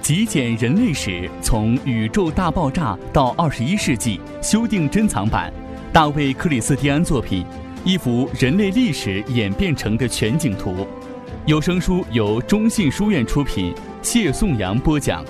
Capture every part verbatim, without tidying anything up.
极简人类史，从宇宙大爆炸到二十一世纪，修订珍藏版，大卫·克里斯蒂安作品，一幅人类历史演变成的全景图。有声书由中信书院出品，谢颂阳播讲。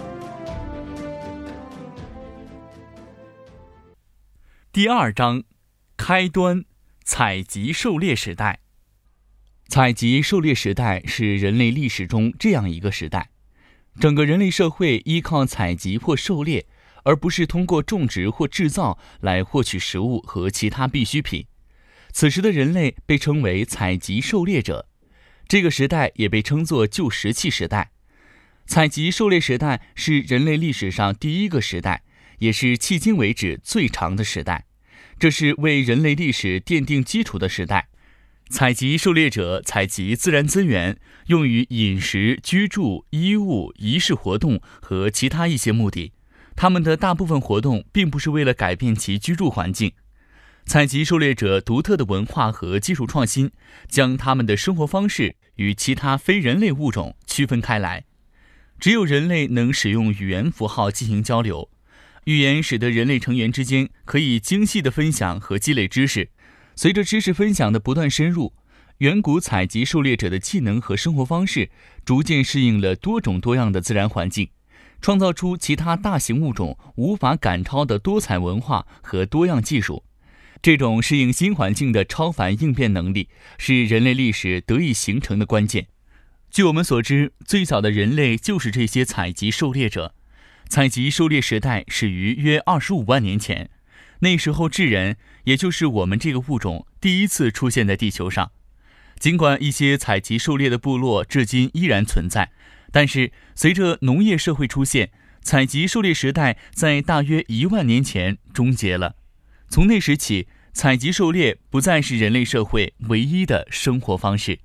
第二章，开端：采集狩猎时代。采集狩猎时代是人类历史中这样一个时代，整个人类社会依靠采集或狩猎，而不是通过种植或制造来获取食物和其他必需品。此时的人类被称为采集狩猎者，这个时代也被称作旧石器时代。采集狩猎时代是人类历史上第一个时代，也是迄今为止最长的时代。这是为人类历史奠定基础的时代。采集狩猎者采集自然资源，用于饮食、居住、衣物、仪式活动和其他一些目的。他们的大部分活动并不是为了改变其居住环境。采集狩猎者独特的文化和技术创新，将他们的生活方式与其他非人类物种区分开来。只有人类能使用语言符号进行交流，语言使得人类成员之间可以精细地分享和积累知识。随着知识分享的不断深入，远古采集狩猎者的技能和生活方式逐渐适应了多种多样的自然环境，创造出其他大型物种无法赶超的多彩文化和多样技术。这种适应新环境的超凡应变能力是人类历史得以形成的关键。据我们所知，最早的人类就是这些采集狩猎者。采集狩猎时代始于约二十五万年前，那时候智人，也就是我们这个物种，第一次出现在地球上。尽管一些采集狩猎的部落至今依然存在，但是随着农业社会出现，采集狩猎时代在大约一万年前终结了。从那时起，采集狩猎不再是人类社会唯一的生活方式。